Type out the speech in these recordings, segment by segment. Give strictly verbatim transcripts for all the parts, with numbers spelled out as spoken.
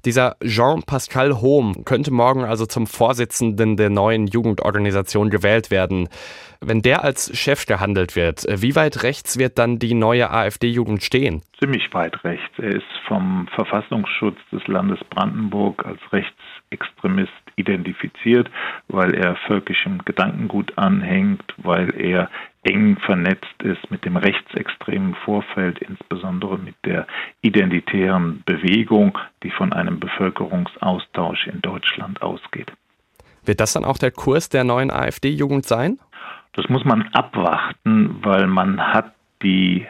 Dieser Jean-Pascal Hohm könnte morgen also zum Vorsitzenden der neuen Jugendorganisation gewählt werden. Wenn der als Chef gehandelt wird, wie weit rechts wird dann die neue AfD-Jugend stehen? Ziemlich weit rechts. Er ist vom Verfassungsschutz des Landes Brandenburg als Rechtsextremist identifiziert, weil er völkischem Gedankengut anhängt, weil er eng vernetzt ist mit dem rechtsextremen Vorfeld, insbesondere mit der identitären Bewegung, die von einem Bevölkerungsaustausch in Deutschland ausgeht. Wird das dann auch der Kurs der neuen AfD-Jugend sein? Das muss man abwarten, weil man hat die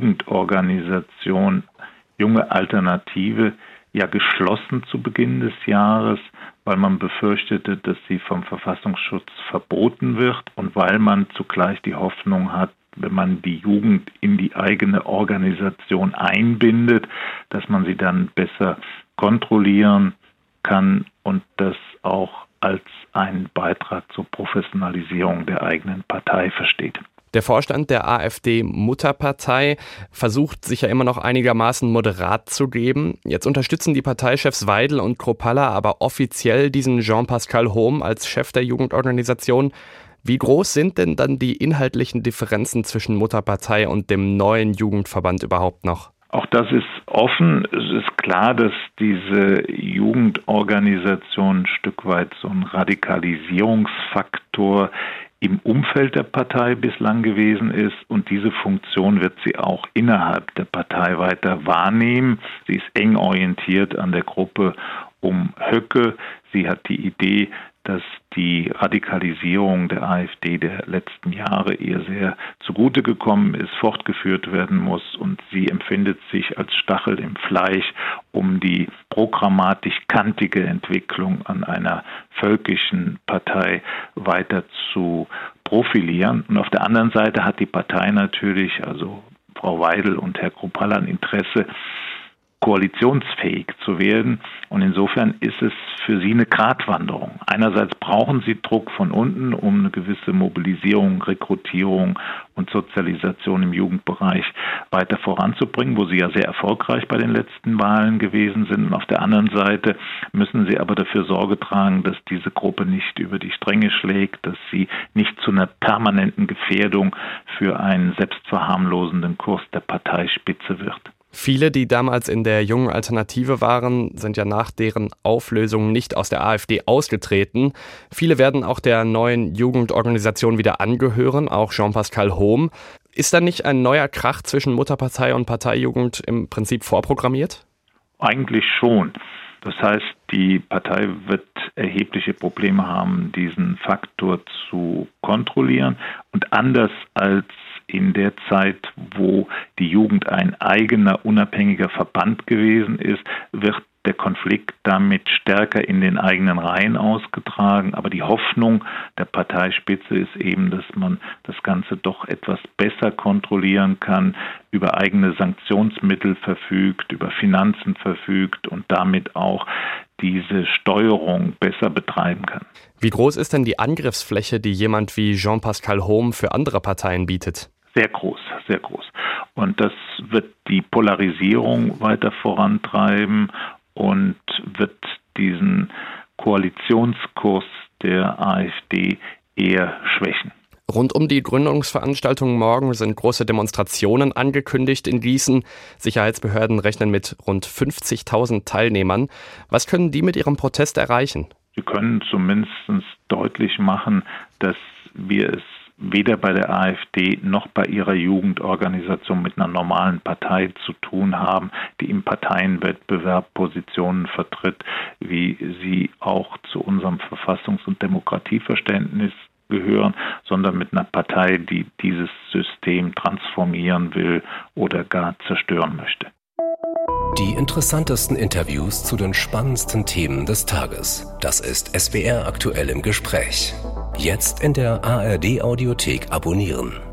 Jugendorganisation Junge Alternative ja geschlossen zu Beginn des Jahres, weil man befürchtete, dass sie vom Verfassungsschutz verboten wird und weil man zugleich die Hoffnung hat, wenn man die Jugend in die eigene Organisation einbindet, dass man sie dann besser kontrollieren kann und das auch als einen Beitrag zur Professionalisierung der eigenen Partei versteht. Der Vorstand der AfD-Mutterpartei versucht sich ja immer noch einigermaßen moderat zu geben. Jetzt unterstützen die Parteichefs Weidel und Kropalla aber offiziell diesen Jean-Pascal Hohm als Chef der Jugendorganisation. Wie groß sind denn dann die inhaltlichen Differenzen zwischen Mutterpartei und dem neuen Jugendverband überhaupt noch? Auch das ist offen. Es ist klar, dass diese Jugendorganisation ein Stück weit so ein Radikalisierungsfaktor im Umfeld der Partei bislang gewesen ist und diese Funktion wird sie auch innerhalb der Partei weiter wahrnehmen. Sie ist eng orientiert an der Gruppe um Höcke. Sie hat die Idee, dass die Radikalisierung der AfD der letzten Jahre ihr sehr zugute gekommen ist, fortgeführt werden muss und sie empfindet sich als Stachel im Fleisch, um die programmatisch kantige Entwicklung an einer völkischen Partei weiter zu profilieren. Und auf der anderen Seite hat die Partei natürlich, also Frau Weidel und Herr Kropalla, ein Interesse, koalitionsfähig zu werden. Und insofern ist es für sie eine Gratwanderung. Einerseits brauchen sie Druck von unten, um eine gewisse Mobilisierung, Rekrutierung und Sozialisation im Jugendbereich weiter voranzubringen, wo sie ja sehr erfolgreich bei den letzten Wahlen gewesen sind. Und auf der anderen Seite müssen sie aber dafür Sorge tragen, dass diese Gruppe nicht über die Stränge schlägt, dass sie nicht zu einer permanenten Gefährdung für einen selbstverharmlosenden Kurs der Parteispitze wird. Viele, die damals in der Jungen Alternative waren, sind ja nach deren Auflösung nicht aus der AfD ausgetreten. Viele werden auch der neuen Jugendorganisation wieder angehören, auch Jean-Pascal Hohm. Ist da nicht ein neuer Krach zwischen Mutterpartei und Parteijugend im Prinzip vorprogrammiert? Eigentlich schon. Das heißt, die Partei wird erhebliche Probleme haben, diesen Faktor zu kontrollieren. Und anders als in der Zeit, wo die Jugend ein eigener, unabhängiger Verband gewesen ist, wird der Konflikt damit stärker in den eigenen Reihen ausgetragen. Aber die Hoffnung der Parteispitze ist eben, dass man das Ganze doch etwas besser kontrollieren kann, über eigene Sanktionsmittel verfügt, über Finanzen verfügt und damit auch diese Steuerung besser betreiben kann. Wie groß ist denn die Angriffsfläche, die jemand wie Jean-Pascal Hohm für andere Parteien bietet? Sehr groß, sehr groß. Und das wird die Polarisierung weiter vorantreiben und wird diesen Koalitionskurs der AfD eher schwächen. Rund um die Gründungsveranstaltung morgen sind große Demonstrationen angekündigt in Gießen. Sicherheitsbehörden rechnen mit rund fünfzigtausend Teilnehmern. Was können die mit ihrem Protest erreichen? Sie können zumindest deutlich machen, dass wir es weder bei der AfD noch bei ihrer Jugendorganisation mit einer normalen Partei zu tun haben, die im Parteienwettbewerb Positionen vertritt, wie sie auch zu unserem Verfassungs- und Demokratieverständnis gehören, sondern mit einer Partei, die dieses System transformieren will oder gar zerstören möchte. Die interessantesten Interviews zu den spannendsten Themen des Tages. Das ist S W R aktuell im Gespräch. Jetzt in der A R D Audiothek abonnieren.